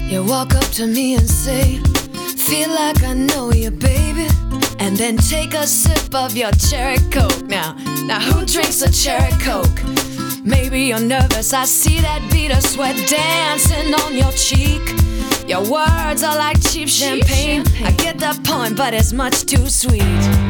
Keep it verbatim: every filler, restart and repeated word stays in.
You walk up to me and say, feel like I know you, baby. And then take a sip of your cherry coke. Now, now who drinks a cherry coke? Maybe you're nervous, I see that bead of sweat dancing on your cheek. Your words are like cheap champagne. I get the point, but it's much too sweet.